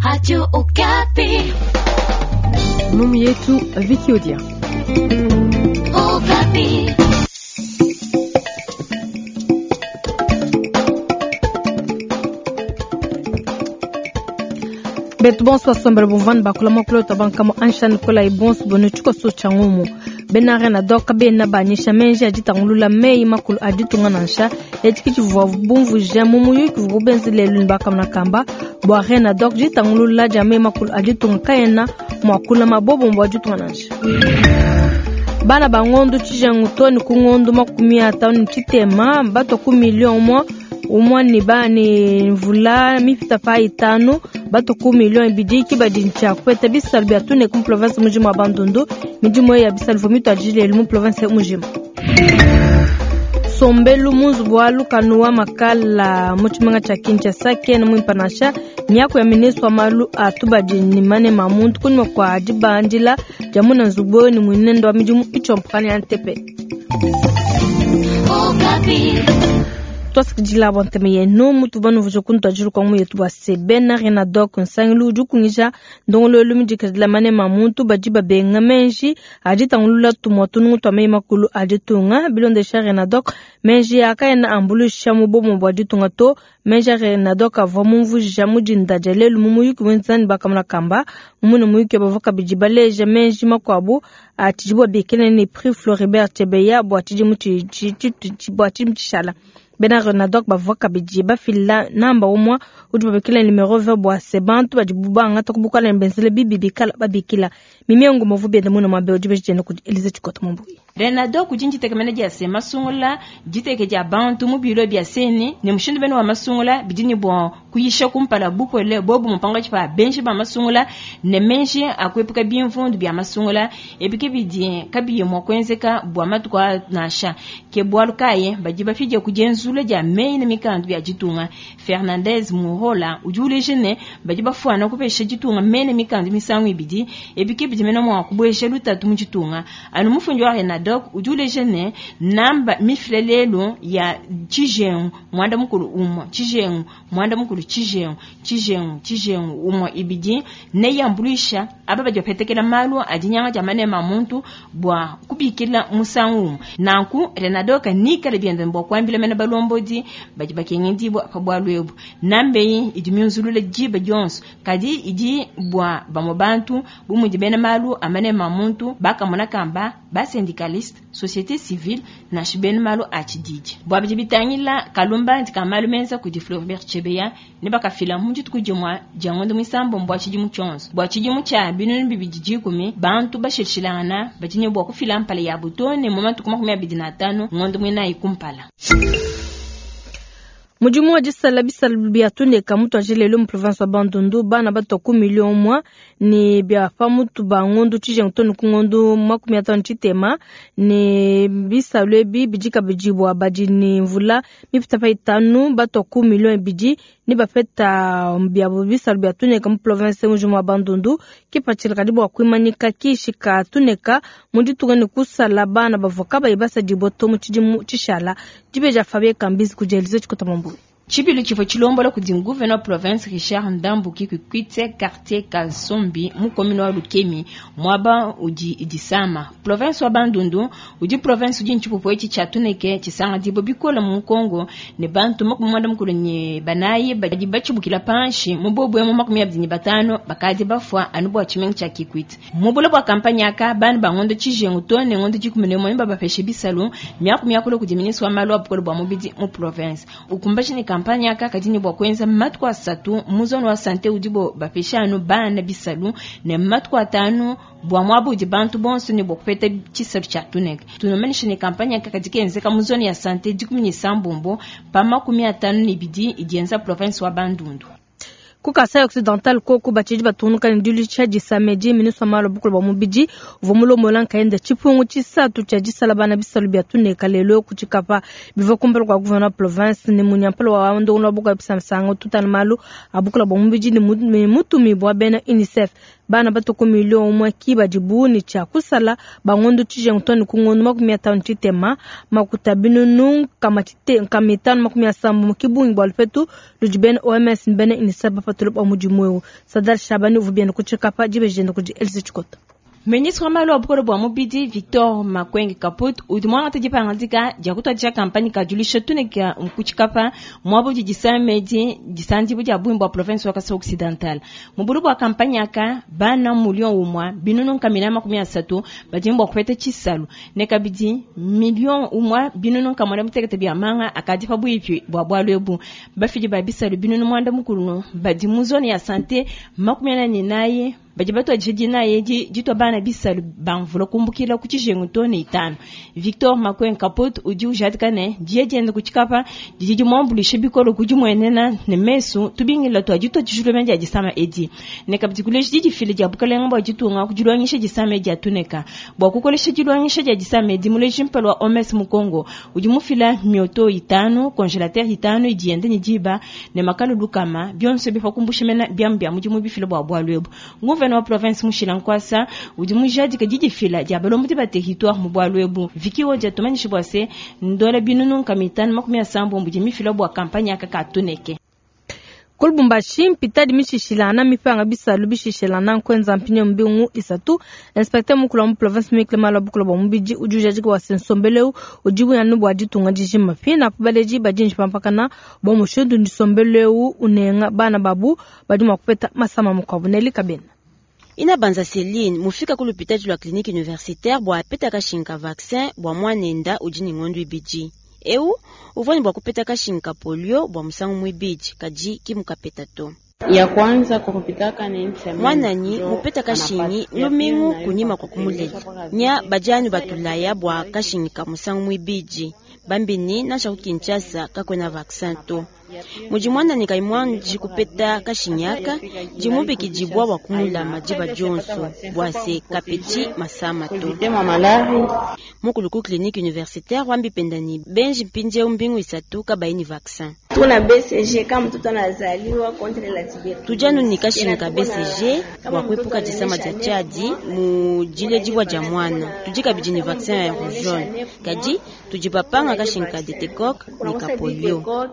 Radio Okapi. Numi yetu Viki Odia. Okapi. Betu bonso sombre bonvan bakula makolo tabanka mo anshan kola ibons bonu chuko so changumu benare na doka be na banyisha menje ajita ngulula mei makulu ajitunga nansha etiki chivu bumvu jamu muyu kivu benzile lunbaka na kamba boare na dok jita ngulula jame makulu ajitunga kayena mwakula mabobo mwajitunga nansha bana bangondo chijengu toni kungondo makumi atano chitema bato ku million mo umwa ni bani mvula mifita pa itano bato ku million bidiki badincha kweta bisalbi atune ku province mujima abandondu mijimo ya bisalvo mito ajile mu province mujima sombelu muzubwalu kanuwa makala muchimanga cha Kinshasa kena mwimpanasha nyako ya miniswa malu atubaji ni mane mamuntu kunwa kwa ajiba andila jamuna nzubo ni mwinendo wa mijimu ichompani antepe Tosk jila bonteme ye no mutu banu vujokunto ajuru kwa mu yetu basebena rena dok nsanglu jukungisha ndongolo lumi jikadla mane mamuntu bajiba benga menji ajita ngulula tumotunu twame makulu ajitunga bilonde rena dok menji akayena ambulu shamu bomo bajitunga to menji rena dok avomu vujamu jindajalelu mumuyuki wenzani bakamla kamba mumune muyuki bavoka bijibaleje menji makwabu atijibo bekene ni prix Floribert Chebeya boatiji muti boatiji mtishala Benar na dok bavoka bijiba fila namba umwa utubabekila numero 20 bwa sebantu bajibuba ngata kubukala mbenzele bibi bikala babikila mimiengo movubi ndamuna mabe ujibejene ku Elize Chikota Mumbuyi Renado kujinji tekemeneji ya sema sungula jiteke ja bantu mubilo bya seni ne mushindu beno wa masungula bidini bon kuyisha kumpala buko le bobu mpanga chipa benshi ba masungula ne menshi akwepuka bienfundu bya masungula ebike bidien kabiye mokwenzeka bwa matukwa nasha ke bwalukaye bajiba fije kujenzula ja mei ne mikandu bya jitunga Fernandez Muhola ujule jene bajiba fuana kupesha jitunga mei ne mikandu misangu ibidi ebike bidimena mwa kubwesha lutatu mujitunga anu mufunjwa Renado dok ujule jene namba miflelelo ya chijengu mwanda mukulu umo chijengu mwanda mukulu chijengu umo ibidi ne yambulisha ababa jopetekela malu ajinyanga jamane mamuntu bwa kubikila musangu nanku Renado kanika lebyende mbo kwambile mena balombodi bajibakenyendi bwa bwalwebu nambe idimyuzulule jiba Jones kadi idi bwa bamobantu bumujibena malu amane mamuntu baka monakamba ba syndical société civile na shibeni malo achidiji bwabiji bitangila kalumba ndikamalu menza ku Floribert Chebeya ne bakafila munji tukujimwa jangondo misambo mbwachiji muchonzo bwachiji mucha binunu bibijiji kumi bantu bashishilana bajinye bwa kufila mpale ya butone momentu kuma 15 ngondo mwena ikumpala Mujimu wa jisala biatune kamutu ajilelo mu province wa Bandundu bana bato ku million mwa ni bia famutu bangondo chije ngtonu kungondo makumi atano chitema ni bisalwe bijika bijibwa bajini mvula mipita pa itanu bato ku million biji ni bafeta bia bisalwe biatune kamu province mujimu wa Bandundu kipachira kadibu wa kuimanika kishika tuneka mundi tugani kusala bana bavoka bayibasa jiboto mu chijimu chishala jibeja Fabien Kambizi ku Elize Chikota Mumbuyi Chibilu chifo chilombola kudi gouverneur province Richard Ndambuki kukwite quartier Kasombi mu commune wa Lukemi mwaba uji idisama province wa Bandundu uji province uji nchipo poechi chatuneke chisanga dibo bikola mu Kongo ne bantu makumwanda mkulenye banayi bajibachi bukila panshi mubobo ya makumya abdini batano bakadi bafwa anubo wa chimengu cha kikwite mubola bwa kampanya ka bani bangondo chijengu tone ngondo chikumene mwemba bafeshe bisalu miakumya kudi ministre wa malo abukolo bwa mubidi mu province ukumbashi ni kampanya aka kadini bwa kwenza matwa 3 muzono wa sante udibo bapeshano bana bisalu ne matwa 5 bwa mwabu di bantu bonso ni bwa kupeta chisalu cha tuneka tunomanisha ni kampanya aka kadikenzeka muzono ya sante dikumini sambombo pa 15 ni bidi idienza province wa Bandundu Kukasa occidental koko bachiji batunuka ndili chaji sameji ministre malo bukulu bamubiji vumulo molanka ende chipungu chisatu chaji salabana bisalu biatune kalelo kuchikapa bivo kumbelo kwa gouverneur province ni munyampelo wa ndo unabuka bisamsango tutan malo abukulu bamubiji ni mutu mibwa bena UNICEF bana batoko milion umwe kiba jibuni cha kusala bangondo chijengtoni kungondo 500 chitema makuta binunu kamitano 500 mukibungi balfetu lujibene OMS bene inisaba patulop amujimwe Sadar Shabani uvubiene kuchikapa jibejende kuji Elise Chikota. Ministre Malo Bukolo bwa Mubidi Victor Makwenge Kaput udimwa atajipa ngandika jakuta cha kampani kajulisha tuneka mkuchikapa mwabo jisamedi jisanji buja bwimbo province wa Kasai Occidental muburu bwa kampani aka bana milion umwa binunu kamina 13 bajimbo kwete chisalu nekabidi milion umwa binunu kamara mutekete bya manga akadifa bwipi bwa bwalwebu bafiji babisalu binunu mwanda mukuru badimuzoni ya sante 18 bajibato ajiji na yeji jito bana bisalu banvulo kumbukila kuchishengu tone 5 Victor Makwen Kaput uji ujatkane jiyejende kuchikapa jiji mwambulishe bikolo kujumwenena ne mesu tubingila to ajito chijulemenje ajisama edi nekabitikuleshi jiji fili jabukale ngamba ajitunga kujulwanyisha jisama edi atuneka bwa kukolesha jilwanyisha jisama edi muleshi mpelo wa OMS Mukongo uji mufila mioto 5 congelateur 5 ijiende njiba ne makalo dukama byonse bifa kumbushimena byambya mujimu bifilo bwa bwalwebu Gouverneur province mushila nkwasa udimujadi ka jiji fila jabalo muti ba territoire mubwalwebu vikiwo jatomani shibwase ndola binunu kamitani 700 mbujimi fila bwa kampanya aka katuneke Kulbumbashi mpitadi mishishilana mipanga bisalu bishishilana kwenza mpinyo mbingu isatu inspecteur mukula mu province mikle malo bukula ba mbiji ujujaji kwa sensombeleu ujibu ya nubu ajitunga jishima fina pabaleji bajinji pampakana ba mushudu ndisombeleu unenga bana babu baduma kupeta masama mukabuneli kabena Ina banza Céline mufika ku l'hôpital la clinique universitaire bwa apeta kashinka vaccin bwa mwanenda ujini ngondu ibiji uvoni bwa kupeta kashinka polio bwa musangu mwibiji kaji kimukapeta to ya kwanza kukupitaka ni mwananyi mupeta kashinyi lumingu kunyima kwa kumuleli nya bajani batulaya bwa kashinika musangu mwibiji bambini na shaku Kinshasa kakwena vaccin to mujimwana ni kaimwanji kupeta kashinyaka jimubi kijibwa wa kumula majiba jonso bwase kapeti masama to mukuluku clinique universitaire wambi pendani benji mpinje umbingu isatu kabaini vaccin tuna BCG kama mtoto anazaliwa contre la tuberculose tujanu ni kashinika BCG wakwepuka jisama ja chadi mujile jibwa ja mwana tujika bijini vaccin ya rougeole kaji tujipapanga kashinika detecoq ni kapolio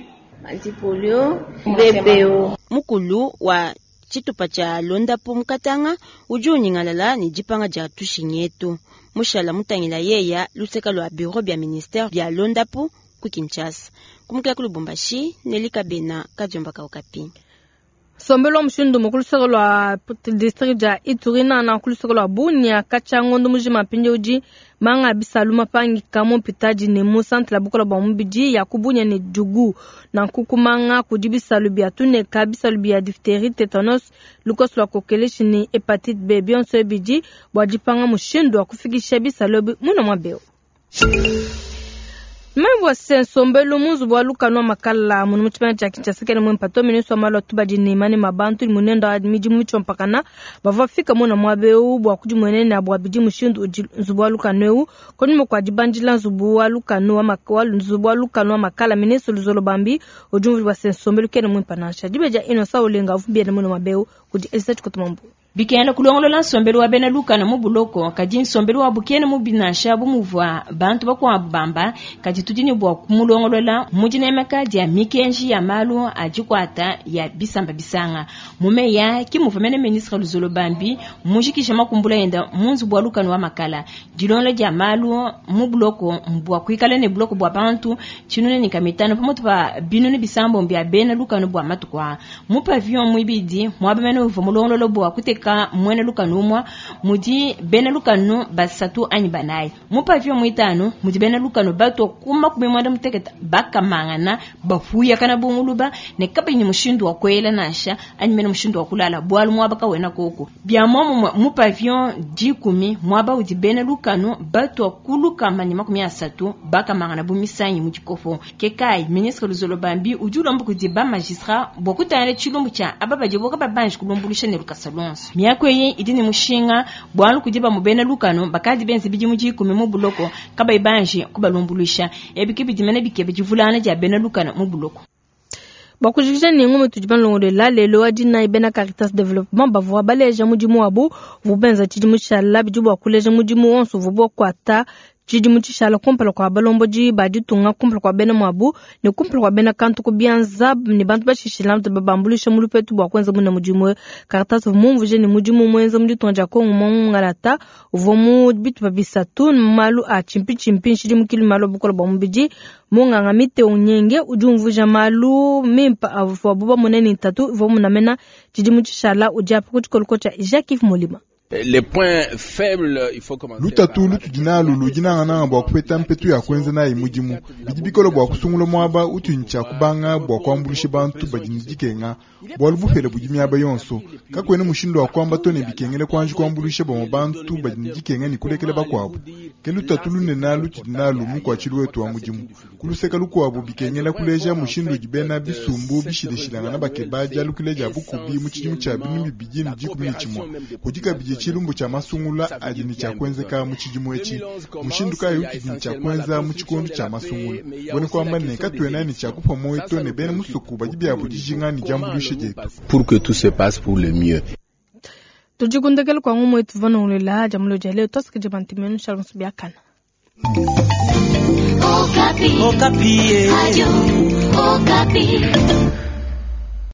antipolio BPO mukulu wa chitupa cha londa pumkatanga ujuni ngalala ni jipanga ja tushinyetu mushala mutangila yeya luseka lwa bureau bya ministère bya londa pu ku Kinshasa kumukela ku Lubumbashi nelika bena kajomba ka okapi Sombelo mshindu mukulu lwa district ja Iturina na kulu lwa Bunia kachangondo mujima pinje uji manga bisaluma pangi kamo pitaji ne mu centre la bukola ba mbiji ya kubunya ne jugu na kukumanga kujibisalu bia tune kabisalu bia diphtérie tétanos lukos lwa kokeleshi ni hepatite B bionso biji bwajipanga mushindu akufikisha bisalu muna mwabeo Mwa sensombelo muzu bwa lukano makala munu mchipana cha Kinshasa kene mwempato ministro malo tubaji ni imani mabantu munenda admiji mwicho mpakana bavafika muna mwabeu bwa kujumwenene na bwa biji mushindu zubwa lukano koni mkwa jibanjila zubwa lukano wa makala ministro luzolo bambi ujumvi bwa sensombelo kene mwempanasha jibeja ino sa ulenga ufumbia na muna mwabeu kuji elisachi kutumambu Bikenda kulongolo la sombelu wa bena luka na mubuloko kaji sombelu wa bukene mubinasha bumuvwa bantu bakwa bamba kaji tudini bwa kumulongolo la mujine makaji ya mikenji ya malu ajikwata ya bisamba bisanga mumeya kimuvamene ministre luzolo bambi mujikisha makumbula yenda munzu bwa luka wa makala jilonlo ja malu mubuloko mbwa kuikala ne buloko bwa bantu chinune ni kamitano pamoto pa binuni bisambo mbya bena luka no bwa matukwa mu pavillon mwibidi mwabamene uvomulongolo lo bwa kuteka mwene lukanumwa mudi bena lukanu basatu anyi banai mupavyo mwitano mudi bena lukanu bato kuma kumemwanda muteketa baka mangana bafuya kana bunguluba ne kabinyi mushindu wa kwela nasha anyi mena mushindu wa kulala bwalu mwabaka wena koko bya momo mupavyo 10 mwaba udi bena lukanu bato kuluka manyima 13 baka mangana bumisanyi mujikofo kekai ministre luzolo bambi ujula mbuku di ba magistrat bokutane chilumbu cha ababaje boka babanji kulumbulisha ne lukasalonso miakweye idini mushinga bwalu kujiba mubena lukano bakadi benzi biji muji mu buloko kaba ibanje kubalumbuluisha ebikibidi mene bikebe jivulana ja bena lukano mu buloko bakujija ni ngome tujiban longo la lelo adina ibena Caritas Development bavwa baleja mujimu abu vubenza chijimu shala bijubu akuleja mujimu onso vubo kwata chijimu chishala kumpala kwa balombo ji badi tunga kumpala kwa bena mwabu ni kumpala kwa bena kantu kubianza ni bantu bashishila mtu babambulisha mulupetu bwa kwenza muna mujimu Caritas vumuvuje ni mujimu mwenza mjitu njako ngalata uvomu bitu babisatu malu a chimpi chijimu kili malu bukola bambiji munga ngamite unyenge ujumvuja malu mimpa avuwa buba muneni tatu vomu namena chijimu chishala ujapu kuchikolokocha Jacques Mulima. Les points faibles, il faut commencer. Lutatu lutujina lulujina ngana bwa kupeta mpetu ya kwenza na imujimu. Bijibikolo bwa kusungulo mwaba utuncha kubanga bwa kwambulishe bantu bajinijikenga. Bwa lubufele bujimi aba yonso. Kakwene mushindo wa kwamba tone bikengele kwanji kwambulishe bwa bantu bajinijikenga ni kulekele bakwabo. Kelutatu lunena lutujina lumu kwa chilu wetu wa mujimu. Kuluseka lukwabo bikengela kuleja mushindo jibena bisumbu bishideshilanga na bakebaja lukileja bukubi muchijimu cha binu bijini jikumi chimwa. Kujika chilumbu cha masungula ajini cha kwenzeka muchijimu echi mushinduka yukijini cha kwenza muchikondu cha masungula bone kwamba neka twena ni cha kupa moito ne bene musuku bajibya bujijinga ni jambulishe jetu pour que tout se passe pour le mieux. Tujikundekele kwa ngumo yetu vana ulela jamulo jale tosike jibantimenu shalom subiakana. Okapi. Radio Okapi.